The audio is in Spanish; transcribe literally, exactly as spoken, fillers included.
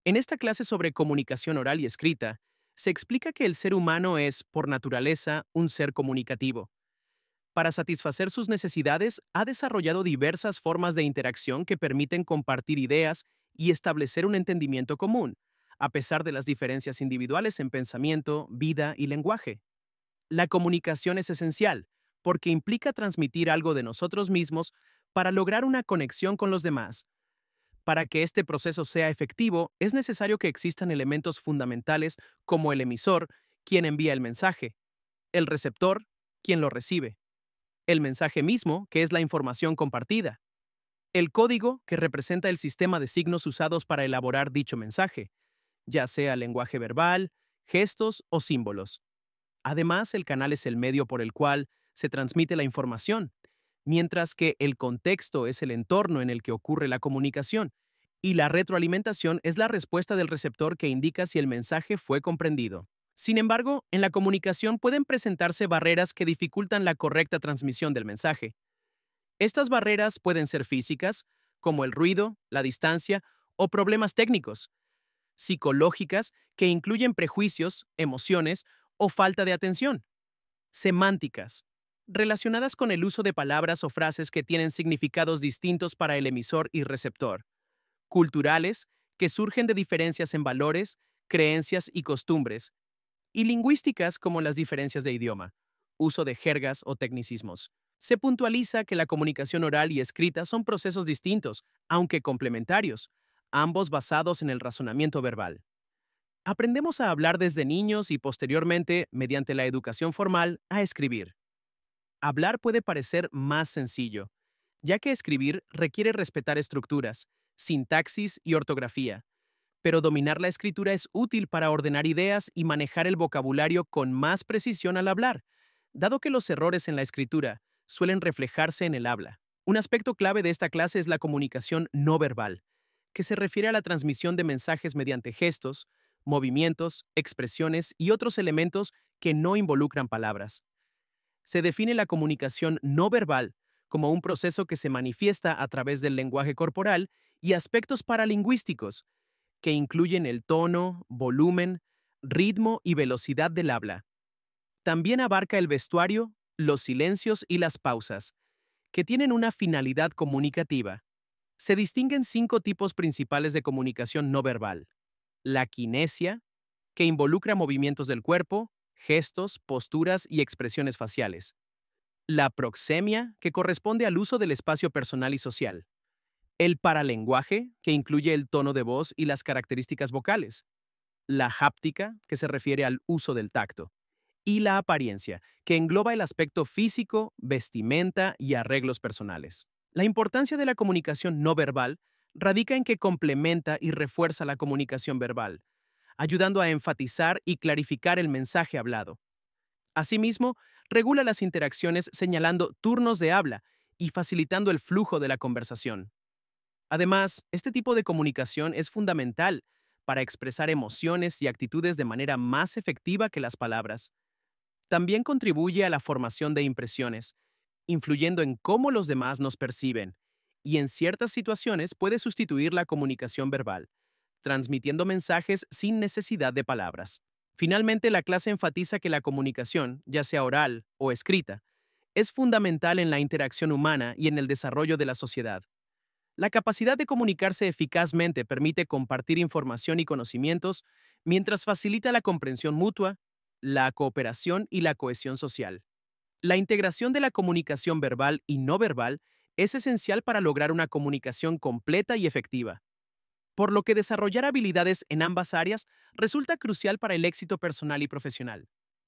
En esta clase sobre comunicación oral y escrita, se explica que el ser humano es, por naturaleza, un ser comunicativo. Para satisfacer sus necesidades, ha desarrollado diversas formas de interacción que permiten compartir ideas y establecer un entendimiento común, a pesar de las diferencias individuales en pensamiento, vida y lenguaje. La comunicación es esencial, porque implica transmitir algo de nosotros mismos para lograr una conexión con los demás. Para que este proceso sea efectivo, es necesario que existan elementos fundamentales como el emisor, quien envía el mensaje, el receptor, quien lo recibe, el mensaje mismo, que es la información compartida, el código, que representa el sistema de signos usados para elaborar dicho mensaje, ya sea lenguaje verbal, gestos o símbolos. Además, el canal es el medio por el cual se transmite la información, mientras que el contexto es el entorno en el que ocurre la comunicación, y la retroalimentación es la respuesta del receptor que indica si el mensaje fue comprendido. Sin embargo, en la comunicación pueden presentarse barreras que dificultan la correcta transmisión del mensaje. Estas barreras pueden ser físicas, como el ruido, la distancia o problemas técnicos; psicológicas, que incluyen prejuicios, emociones o falta de atención; semánticas, relacionadas con el uso de palabras o frases que tienen significados distintos para el emisor y receptor; culturales, que surgen de diferencias en valores, creencias y costumbres; y lingüísticas, como las diferencias de idioma, uso de jergas o tecnicismos. Se puntualiza que la comunicación oral y escrita son procesos distintos, aunque complementarios, ambos basados en el razonamiento verbal. Aprendemos a hablar desde niños y posteriormente, mediante la educación formal, a escribir. Hablar puede parecer más sencillo, ya que escribir requiere respetar estructuras, sintaxis y ortografía, pero dominar la escritura es útil para ordenar ideas y manejar el vocabulario con más precisión al hablar, dado que los errores en la escritura suelen reflejarse en el habla. Un aspecto clave de esta clase es la comunicación no verbal, que se refiere a la transmisión de mensajes mediante gestos, movimientos, expresiones y otros elementos que no involucran palabras. Se define la comunicación no verbal como un proceso que se manifiesta a través del lenguaje corporal y aspectos paralingüísticos, que incluyen el tono, volumen, ritmo y velocidad del habla. También abarca el vestuario, los silencios y las pausas, que tienen una finalidad comunicativa. Se distinguen cinco tipos principales de comunicación no verbal: la kinesia, que involucra movimientos del cuerpo, gestos, posturas y expresiones faciales; la proxemia, que corresponde al uso del espacio personal y social; el paralenguaje, que incluye el tono de voz y las características vocales; la háptica, que se refiere al uso del tacto; y la apariencia, que engloba el aspecto físico, vestimenta y arreglos personales. La importancia de la comunicación no verbal radica en que complementa y refuerza la comunicación verbal, ayudando a enfatizar y clarificar el mensaje hablado. Asimismo, regula las interacciones señalando turnos de habla y facilitando el flujo de la conversación. Además, este tipo de comunicación es fundamental para expresar emociones y actitudes de manera más efectiva que las palabras. También contribuye a la formación de impresiones, influyendo en cómo los demás nos perciben, y en ciertas situaciones puede sustituir la comunicación verbal, transmitiendo mensajes sin necesidad de palabras. Finalmente, la clase enfatiza que la comunicación, ya sea oral o escrita, es fundamental en la interacción humana y en el desarrollo de la sociedad. La capacidad de comunicarse eficazmente permite compartir información y conocimientos, mientras facilita la comprensión mutua, la cooperación y la cohesión social. La integración de la comunicación verbal y no verbal es esencial para lograr una comunicación completa y efectiva, por lo que desarrollar habilidades en ambas áreas resulta crucial para el éxito personal y profesional.